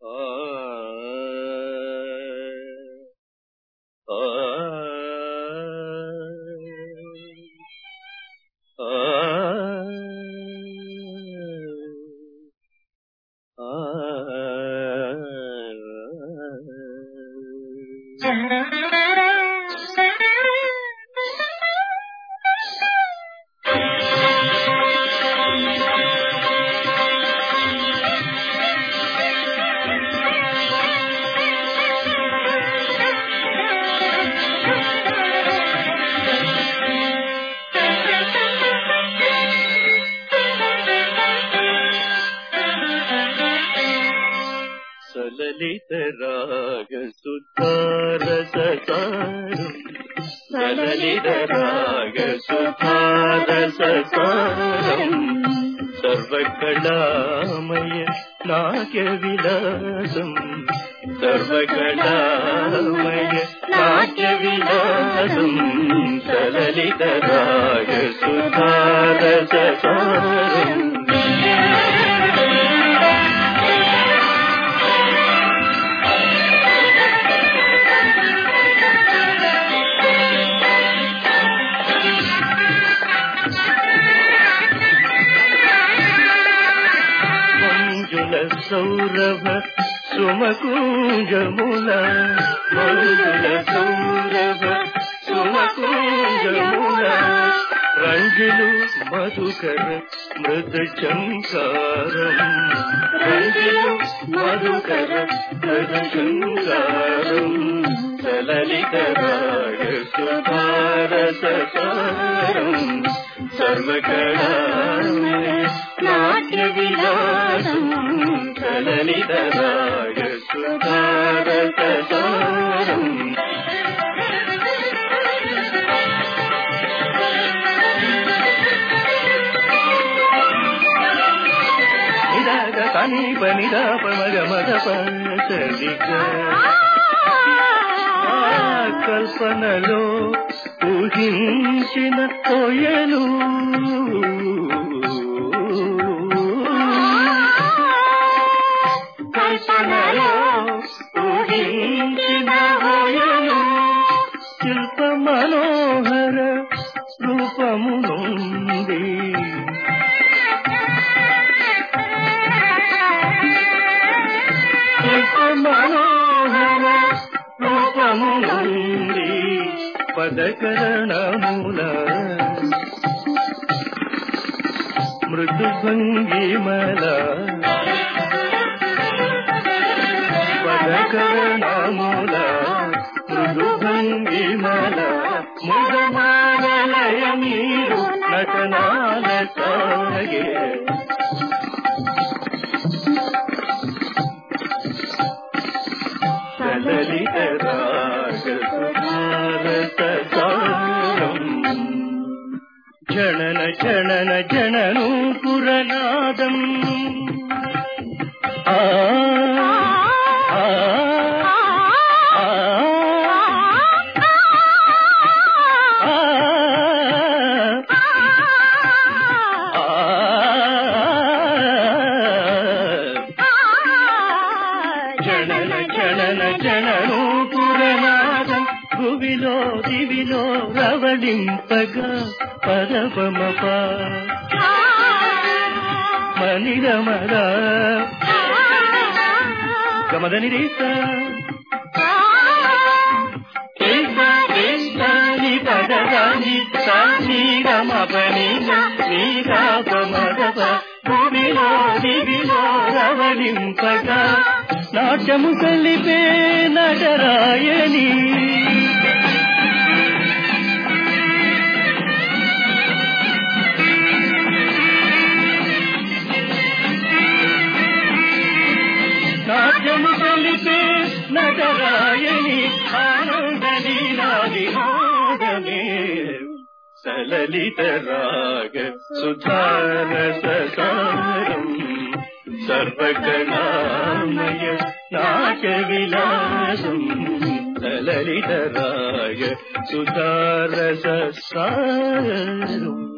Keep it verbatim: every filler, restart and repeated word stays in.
సలలిత రాగ సుధారసారం సలలిత రాగ సుధారసారం సర్వకళామయ నాట్య విలాసం సర్వకళామయ నాట్య విలాసం సలలిత రాగ సుధారసారం సౌరభ సుమకుంజముల మంజుల సౌరభ సుమకుంజముల రంజులు మధుకర మృద చంకారం రంజులు మధుకర మృద చంకారం సలలిత రాగ సుధారసారం సర్వకళామయ నాట్య విలాసం సలలిత రాగ సుధారసారం నిరాగ సమీప నిరాప మగ మద పలిక కల్పనలో ఊహించిన కోయలు కల్పనలో ఊహించిన కోయలు శిల్ప మనోహర రూపమునుంది శిల్ప మనోహర రూపమునుంది పదకరణముల మృదు భంగిమల పదకరణముల మృదు భంగిమల ముగమాలయ మీరు నటనాల సాగే సలలిత రాగ సుధారసారం జనన జనన జననూపురనాదం ఆ జనన జనన జననూపురనాదం భువిలో దివిలో రవళింపగా పరపమప మనిరమర గమదని రీత పదరాని నీరమపని నీరాపమరప భూమిలో దివిలో రవళింపగా నాట్యము కలిపే నటరాయని నాట్యము కలిపే నటరాయని ఆనంద లీలావినోదమే సలలిత రాగ సుధారసారం సర్వకళామయ నాట్య విలాసం సలలిత రాగ సుధారసారం